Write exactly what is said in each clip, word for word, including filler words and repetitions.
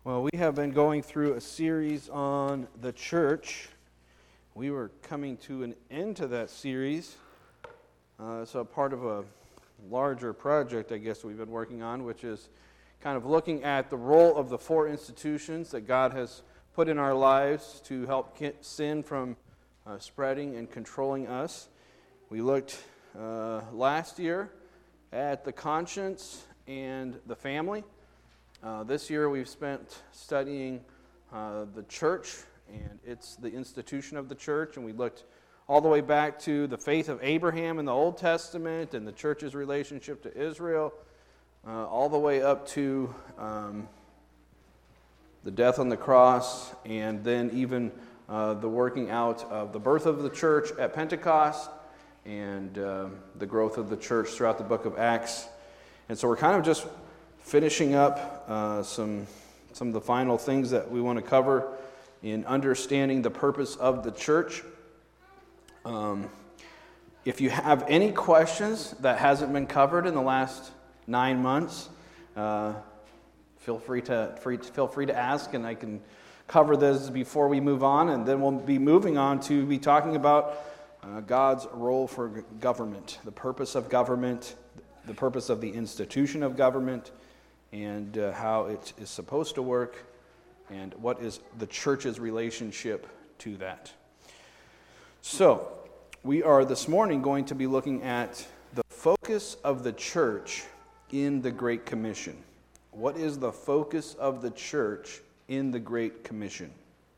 Well, we have been going through a series on the church. We were coming to an end to that series. Uh, it's a part of a larger project, I guess, we've been working on, which is kind of looking at the role of the four institutions that God has put in our lives to help sin from uh, spreading and controlling us. We looked uh, last year at the conscience and the family. Uh, this year we've spent studying uh, the church, and it's the institution of the church, and we looked all the way back to the faith of Abraham in the Old Testament and the church's relationship to Israel, uh, all the way up to um, the death on the cross, and then even uh, the working out of the birth of the church at Pentecost and uh, the growth of the church throughout the book of Acts. And so we're kind of just finishing up uh, some some of the final things that we want to cover in understanding the purpose of the church. Um, if you have any questions that hasn't been covered in the last nine months, uh, feel free to free, feel free to ask, and I can cover this before we move on, and then we'll be moving on to be talking about uh, God's role for government, the purpose of government, the purpose of the institution of government, and uh, how it is supposed to work, and what is the church's relationship to that. So, we are this morning going to be looking at the focus of the church in the Great Commission. What is the focus of the church in the Great Commission?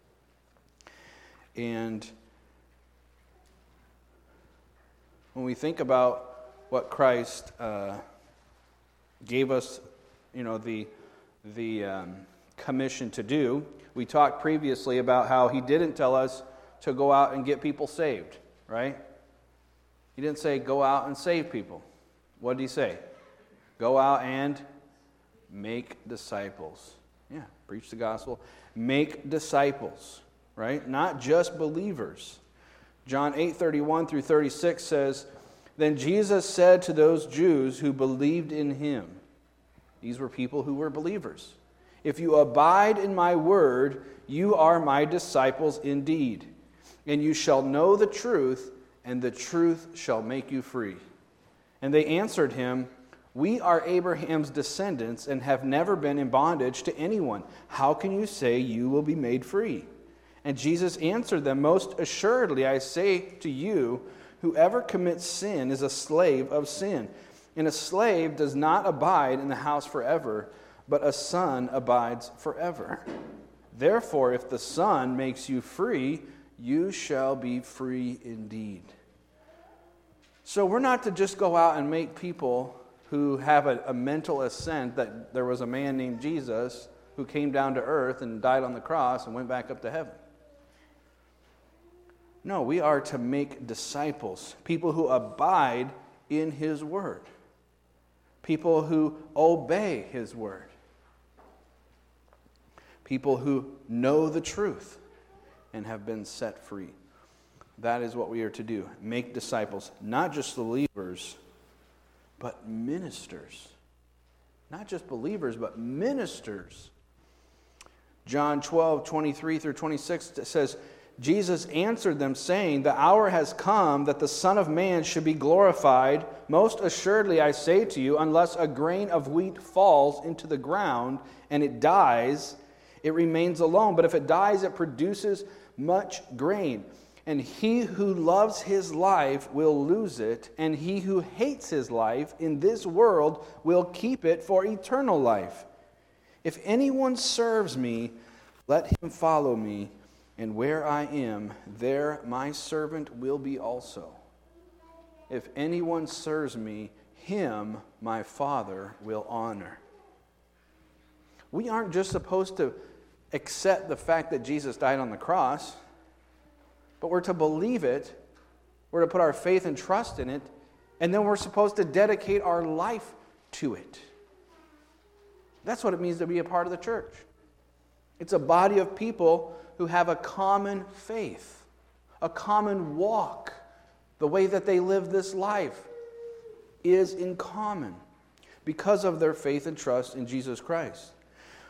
And when we think about what Christ uh, gave us, you know, the the um, commission to do, we talked previously about how he didn't tell us to go out and get people saved, right? He didn't say go out and save people. What did he say? Go out and make disciples. Yeah, preach the gospel. Make disciples, right? Not just believers. John eight thirty-one through thirty-six says, "Then Jesus said to those Jews who believed in him," these were people who were believers, "If you abide in my word, you are my disciples indeed. And you shall know the truth, and the truth shall make you free." And they answered him, "We are Abraham's descendants and have never been in bondage to anyone. How can you say you will be made free?" And Jesus answered them, "Most assuredly I say to you, whoever commits sin is a slave of sin. And a slave does not abide in the house forever, but a son abides forever. Therefore, if the Son makes you free, you shall be free indeed." So we're not to just go out and make people who have a, a mental assent that there was a man named Jesus who came down to earth and died on the cross and went back up to heaven. No, we are to make disciples, people who abide in his word, people who obey his word, people who know the truth and have been set free. That is what we are to do. Make disciples, not just believers, but ministers. Not just believers, but ministers. John twelve, twenty-three through twenty-six says, Jesus answered them, saying, "The hour has come that the Son of Man should be glorified. Most assuredly I say to you, unless a grain of wheat falls into the ground and it dies, it remains alone. But if it dies, it produces much grain. And he who loves his life will lose it, and he who hates his life in this world will keep it for eternal life. If anyone serves me, let him follow me. And where I am, there my servant will be also. If anyone serves me, him my Father will honor." We aren't just supposed to accept the fact that Jesus died on the cross, but we're to believe it, we're to put our faith and trust in it, and then we're supposed to dedicate our life to it. That's what it means to be a part of the church. It's a body of people who have a common faith, a common walk. The way that they live this life is in common because of their faith and trust in Jesus Christ.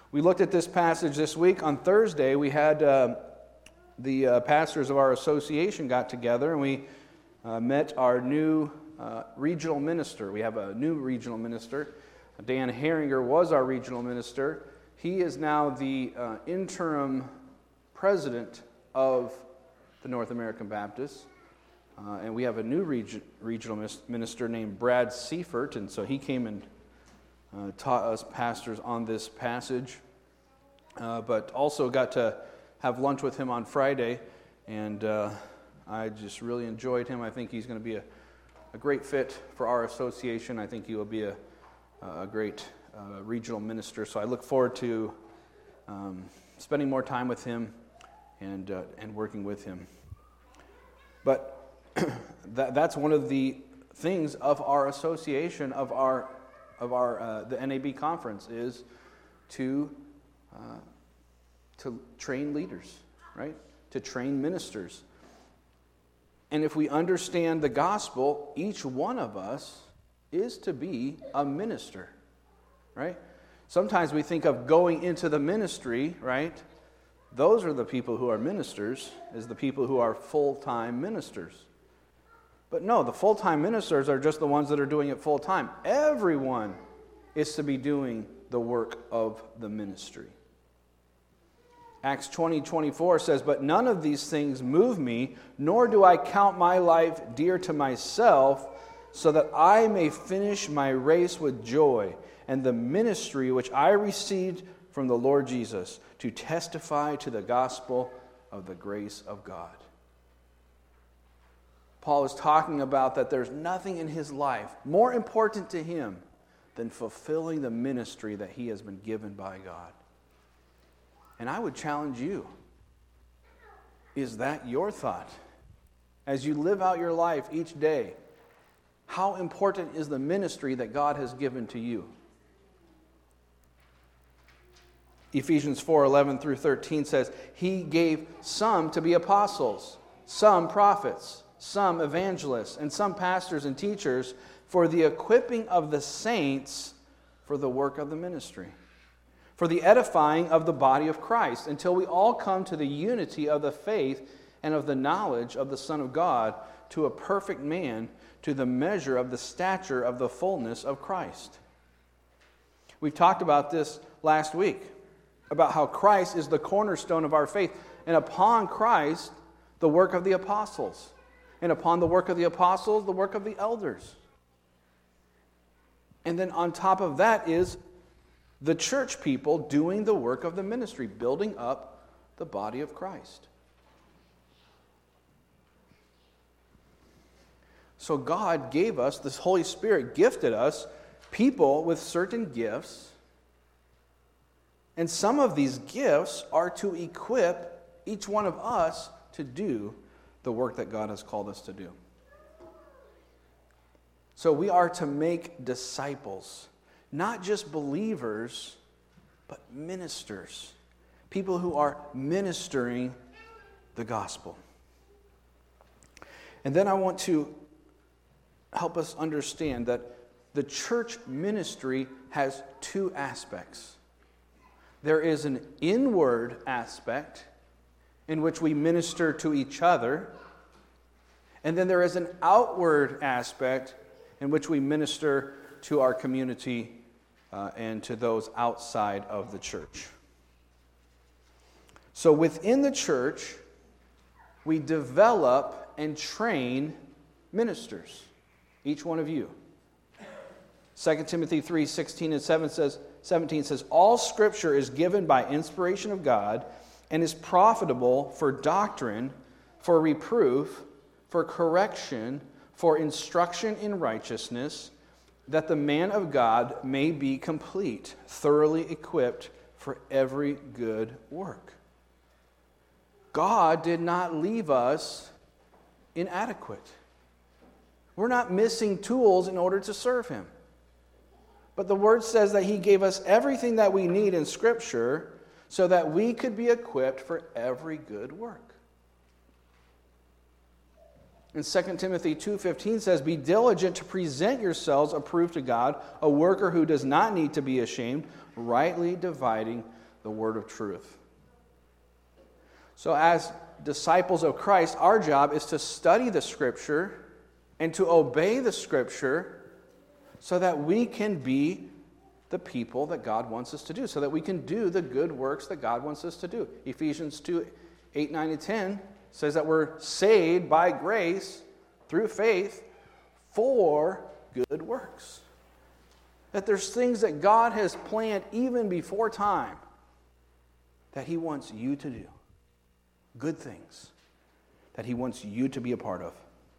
We looked at this passage this week. On Thursday, we had uh, the uh, pastors of our association got together, and we uh, met our new uh, regional minister. We have a new regional minister. Dan Herringer was our regional minister. He is now the uh, interim president of the North American Baptists. Uh, and we have a new reg- regional minister named Brad Seifert, and so he came and uh, taught us pastors on this passage. Uh, but also got to have lunch with him on Friday, and uh, I just really enjoyed him. I think he's going to be a, a great fit for our association. I think he will be a, a great uh, regional minister. So I look forward to um, spending more time with him and uh, and working with him. But that, that's one of the things of our association, of our of our uh, the N A B conference, is to uh, to train leaders, right? To train ministers. And if we understand the gospel, each one of us is to be a minister, right? Sometimes we think of going into the ministry, right? Those are the people who are ministers, is the people who are full-time ministers. But no, the full-time ministers are just the ones that are doing it full-time. Everyone is to be doing the work of the ministry. Acts twenty twenty-four says, "But none of these things move me, nor do I count my life dear to myself, so that I may finish my race with joy, and the ministry which I received from the Lord Jesus, to testify to the gospel of the grace of God." Paul is talking about that there's nothing in his life more important to him than fulfilling the ministry that he has been given by God. And I would challenge you, is that your thought? As you live out your life each day, how important is the ministry that God has given to you? Ephesians four eleven through thirteen says, "He gave some to be apostles, some prophets, some evangelists, and some pastors and teachers for the equipping of the saints for the work of the ministry, for the edifying of the body of Christ, until we all come to the unity of the faith and of the knowledge of the Son of God, to a perfect man, to the measure of the stature of the fullness of Christ." We've talked about this last week, about how Christ is the cornerstone of our faith, and upon Christ, the work of the apostles, and upon the work of the apostles, the work of the elders. And then on top of that is the church people doing the work of the ministry, building up the body of Christ. So God gave us, this Holy Spirit gifted us, people with certain gifts. And some of these gifts are to equip each one of us to do the work that God has called us to do. So we are to make disciples, not just believers, but ministers. People who are ministering the gospel. And then I want to help us understand that the church ministry has two aspects. There is an inward aspect in which we minister to each other, and then there is an outward aspect in which we minister to our community uh, and to those outside of the church. So within the church, we develop and train ministers, each one of you. Second Timothy three sixteen and seven says, seventeen says, "All Scripture is given by inspiration of God and is profitable for doctrine, for reproof, for correction, for instruction in righteousness, that the man of God may be complete, thoroughly equipped for every good work." God did not leave us inadequate. We're not missing tools in order to serve Him. But the Word says that He gave us everything that we need in Scripture so that we could be equipped for every good work. And Second Timothy two fifteen says, "Be diligent to present yourselves approved to God, a worker who does not need to be ashamed, rightly dividing the word of truth. So as disciples of Christ, our job is to study the Scripture and to obey the Scripture so that we can be the people that God wants us to do, so that we can do the good works that God wants us to do. Ephesians two, eight, nine, and ten says that we're saved by grace through faith for good works. That there's things that God has planned even before time that He wants you to do. Good things that He wants you to be a part of.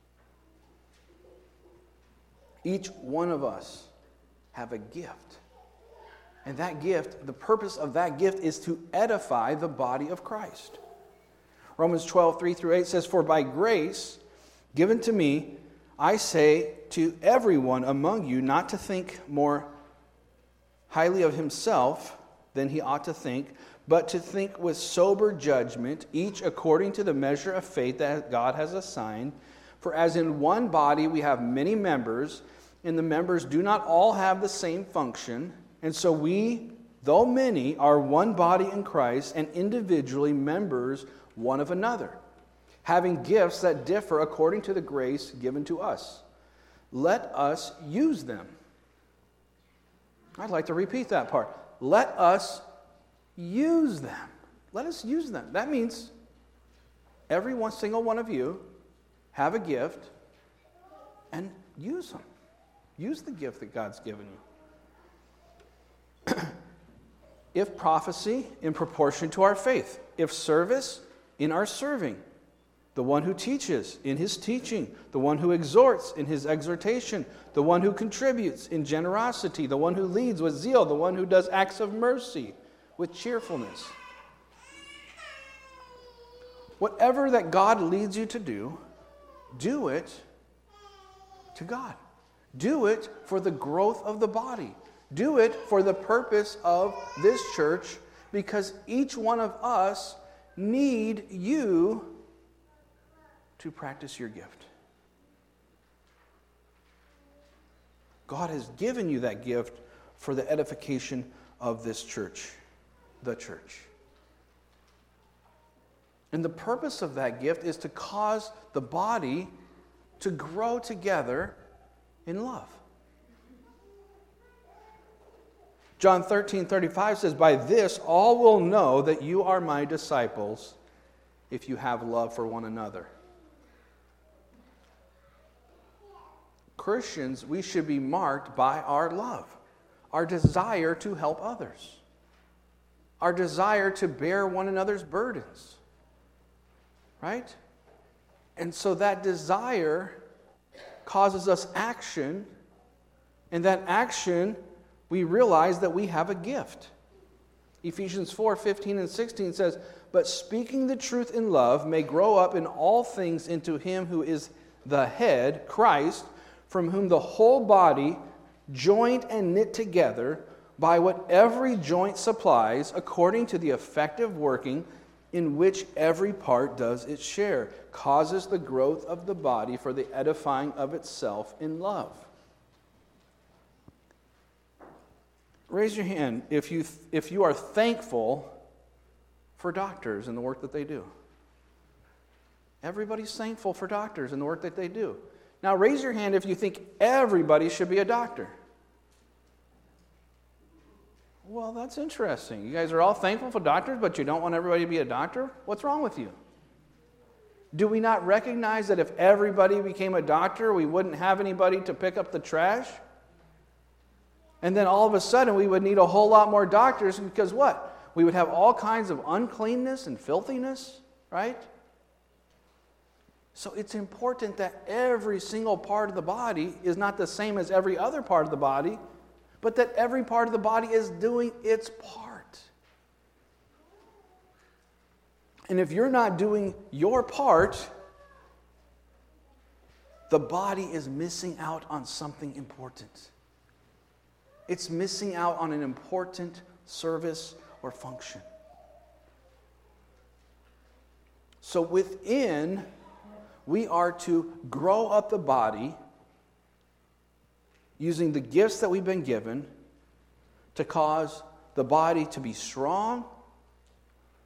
Each one of us have a gift. And that gift, the purpose of that gift is to edify the body of Christ. Romans twelve, three through eight says, "For by grace given to me, I say to everyone among you not to think more highly of himself than he ought to think, but to think with sober judgment, each according to the measure of faith that God has assigned. For as in one body we have many members, and the members do not all have the same function, and so we, though many, are one body in Christ, and individually members one of another, having gifts that differ according to the grace given to us. Let us use them." I'd like to repeat that part. Let us use them. Let us use them. That means every one single one of you have a gift and use them. Use the gift that God's given you. If prophecy, in proportion to our faith. If service, in our serving. The one who teaches, in his teaching. The one who exhorts, in his exhortation. The one who contributes, in generosity. The one who leads with zeal. The one who does acts of mercy, with cheerfulness. Whatever that God leads you to do, do it to God. Do it for the growth of the body. Do it for the purpose of this church, because each one of us need you to practice your gift. God has given you that gift for the edification of this church, the church. And the purpose of that gift is to cause the body to grow together in love. John thirteen thirty-five says, "By this all will know that you are my disciples, if you have love for one another." Christians, we should be marked by our love, our desire to help others, our desire to bear one another's burdens. Right? And so that desire causes us action, and that action, we realize that we have a gift. Ephesians four fifteen and sixteen says, "But speaking the truth in love may grow up in all things into him who is the head, Christ, from whom the whole body, joined and knit together by what every joint supplies, according to the effective working in which every part does its share, causes the growth of the body for the edifying of itself in love." Raise your hand if you if you are thankful for doctors and the work that they do. Everybody's thankful for doctors and the work that they do. Now raise your hand if you think everybody should be a doctor. Well, that's interesting. You guys are all thankful for doctors, but you don't want everybody to be a doctor? What's wrong with you? Do we not recognize that if everybody became a doctor, we wouldn't have anybody to pick up the trash? And then all of a sudden, we would need a whole lot more doctors, because what? We would have all kinds of uncleanness and filthiness, right? So it's important that every single part of the body is not the same as every other part of the body, but that every part of the body is doing its part. And if you're not doing your part, the body is missing out on something important. It's missing out on an important service or function. So within, we are to grow up the body using the gifts that we've been given to cause the body to be strong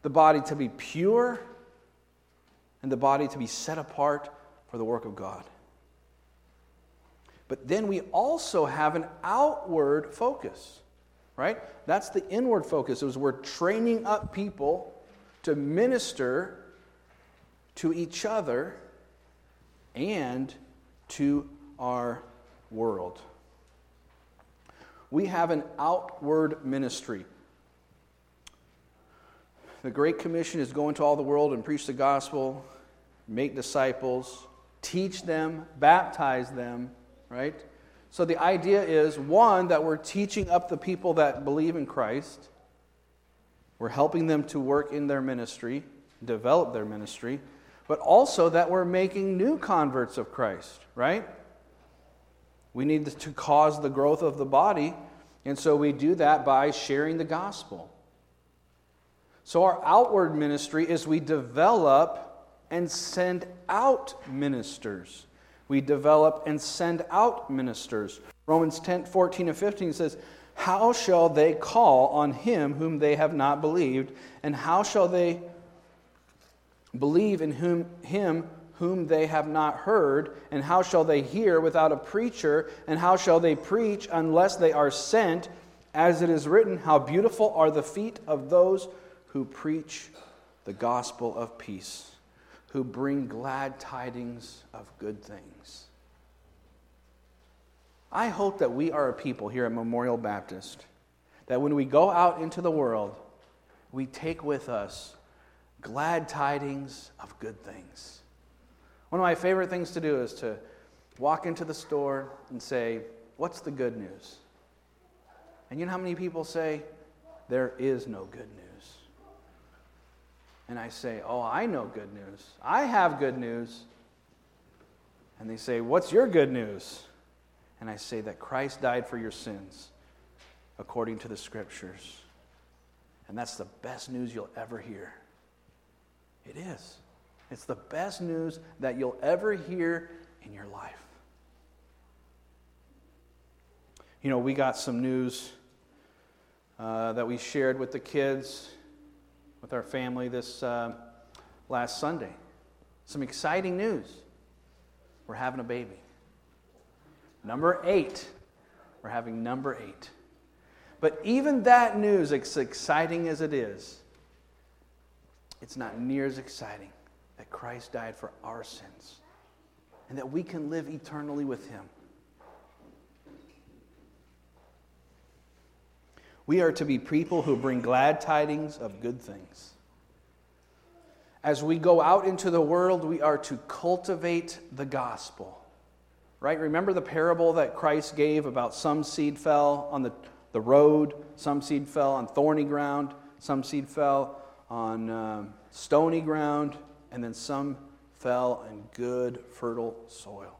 the body to be pure, and the body to be set apart for the work of God. But then we also have an outward focus, right? That's the inward focus. It was we're training up people to minister to each other and to our world. We have an outward ministry. The Great Commission is go into all the world and preach the gospel, make disciples, teach them, baptize them, right? So the idea is, one, that we're teaching up the people that believe in Christ. We're helping them to work in their ministry, develop their ministry, but also that we're making new converts of Christ, right? We need to cause the growth of the body, and so we do that by sharing the gospel. So our outward ministry is we develop and send out ministers. We develop and send out ministers. Romans ten, fourteen and fifteen says, "How shall they call on him whom they have not believed? And how shall they believe in whom him whom they have not heard? And how shall they hear without a preacher? And how shall they preach unless they are sent? As it is written, how beautiful are the feet of those who preach the gospel of peace, who bring glad tidings of good things." I hope that we are a people here at Memorial Baptist, that when we go out into the world, we take with us glad tidings of good things. One of my favorite things to do is to walk into the store and say, "What's the good news?" And you know how many people say, "There is no good news." And I say, "Oh, I know good news. I have good news." And they say, "What's your good news?" And I say that Christ died for your sins according to the Scriptures. And that's the best news you'll ever hear. It is. It's the best news that you'll ever hear in your life. You know, we got some news uh, that we shared with the kids, with our family this uh, last Sunday. Some exciting news. We're having a baby. Number eight. We're having number eight. But even that news, as exciting as it is, it's not near as exciting that Christ died for our sins and that we can live eternally with Him. We are to be people who bring glad tidings of good things. As we go out into the world, we are to cultivate the gospel. Right? Remember the parable that Christ gave about some seed fell on the, the road, some seed fell on thorny ground, some seed fell on um, stony ground, and then some fell in good, fertile soil.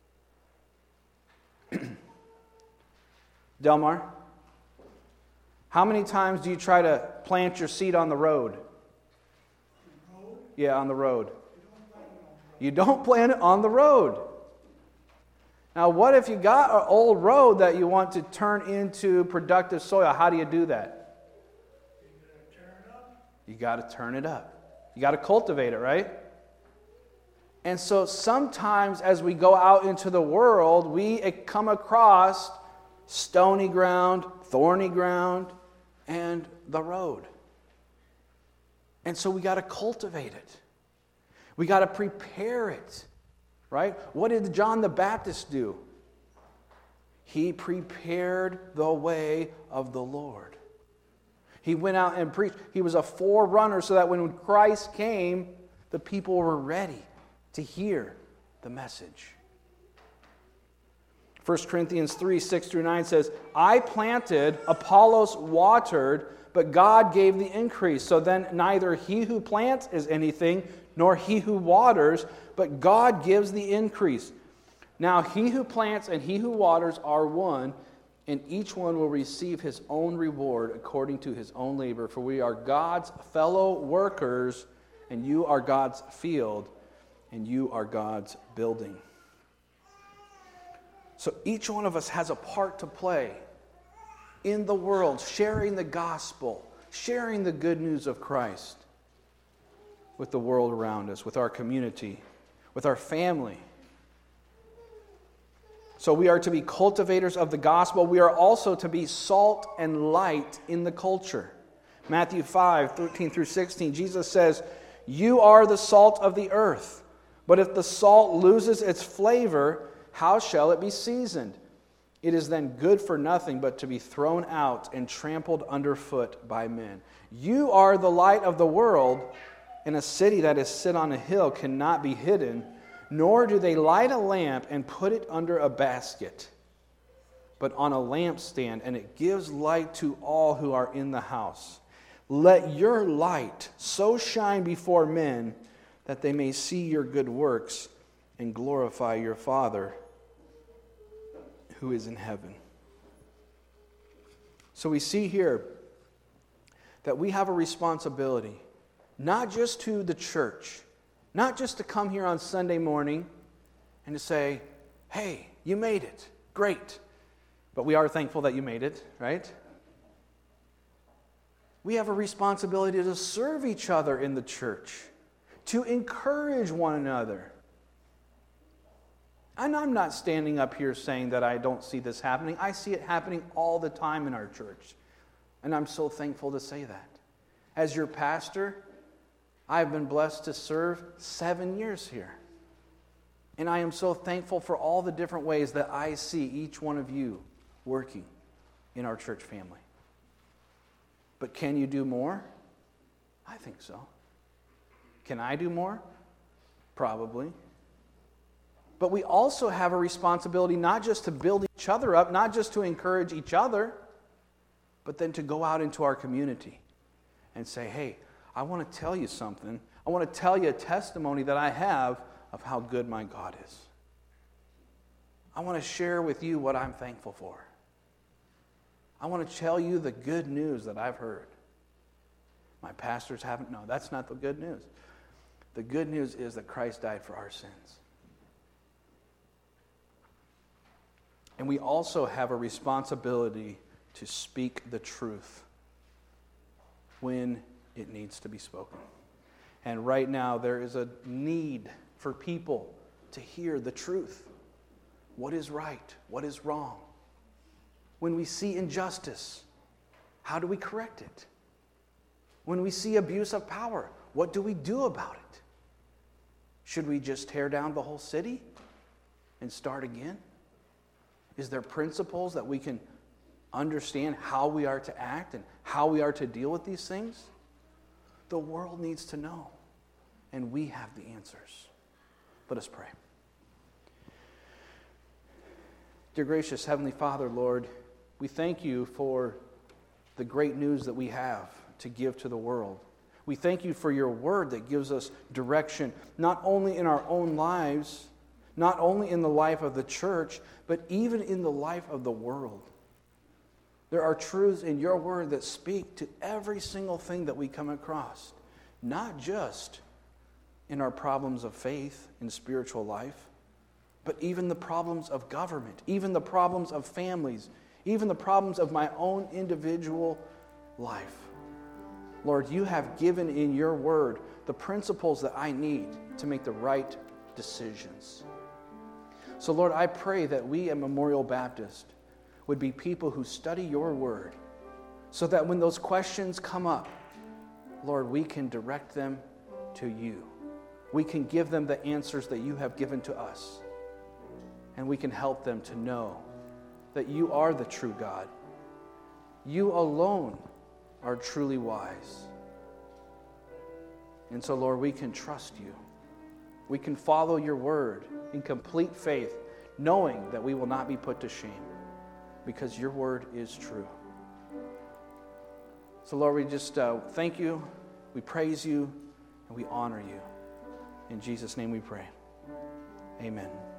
Delmar, how many times do you try to plant your seed on the road? Yeah, on the road. You don't plant it on the road. Now, what if you got an old road that you want to turn into productive soil? How do you do that? You got to turn it up. You got to cultivate it, right? And so sometimes as we go out into the world, we come across stony ground, thorny ground, and the road. And so we got to cultivate it. We got to prepare it. Right? What did John the Baptist do? He prepared the way of the Lord. He went out and preached. He was a forerunner so that when Christ came, the people were ready to hear the message. First Corinthians three, six through nine says, "I planted, Apollos watered, but God gave the increase. So then neither he who plants is anything, nor he who waters, but God gives the increase. Now he who plants and he who waters are one, and each one will receive his own reward according to his own labor. For we are God's fellow workers, and you are God's field, and you are God's building." So each one of us has a part to play in the world, sharing the gospel, sharing the good news of Christ. with the world around us, with our community, with our family. So we are to be cultivators of the gospel. We are also to be salt and light in the culture. Matthew five, thirteen through sixteen, Jesus says, "You are the salt of the earth. But if the salt loses its flavor, how shall it be seasoned? It is then good for nothing but to be thrown out and trampled underfoot by men. You are the light of the world, and a city that is set on a hill cannot be hidden, nor do they light a lamp and put it under a basket, but on a lampstand, and it gives light to all who are in the house. Let your light so shine before men that they may see your good works and glorify your Father who is in heaven." So we see here that we have a responsibility, not just to the church, not just to come here on Sunday morning and to say, "Hey, you made it. Great." But we are thankful that you made it, right? We have a responsibility to serve each other in the church, to encourage one another. And I'm not standing up here saying that I don't see this happening. I see it happening all the time in our church. And I'm so thankful to say that. As your pastor, I've been blessed to serve seven years here. And I am so thankful for all the different ways that I see each one of you working in our church family. But can you do more? I think so. Can I do more? Probably. But we also have a responsibility not just to build each other up, not just to encourage each other, but then to go out into our community and say, "Hey, I want to tell you something. I want to tell you a testimony that I have of how good my God is. I want to share with you what I'm thankful for. I want to tell you the good news that I've heard. My pastors haven't." No, that's not the good news. The good news is that Christ died for our sins. And we also have a responsibility to speak the truth when it needs to be spoken. And right now there is a need for people to hear the truth. What is right? What is wrong? When we see injustice, how do we correct it? When we see abuse of power, what do we do about it? Should we just tear down the whole city and start again? Is there principles that we can understand how we are to act and how we are to deal with these things? The world needs to know, and we have the answers. Let us pray. Dear gracious Heavenly Father, Lord, we thank you for the great news that we have to give to the world. We thank you for your word that gives us direction, not only in our own lives, not only in the life of the church, but even in the life of the world. There are truths in your word that speak to every single thing that we come across, not just in our problems of faith and spiritual life, but even the problems of government, even the problems of families, even the problems of my own individual life. Lord, you have given in your word the principles that I need to make the right decisions. So, Lord, I pray that we at Memorial Baptist would be people who study your word so that when those questions come up, Lord, we can direct them to you. We can give them the answers that you have given to us. And we can help them to know that you are the true God. You alone are truly wise. And so, Lord, we can trust you. We can follow your word in complete faith, knowing that we will not be put to shame because your word is true. So, Lord, we just uh, thank you, we praise you, and we honor you. In Jesus' name we pray. Amen.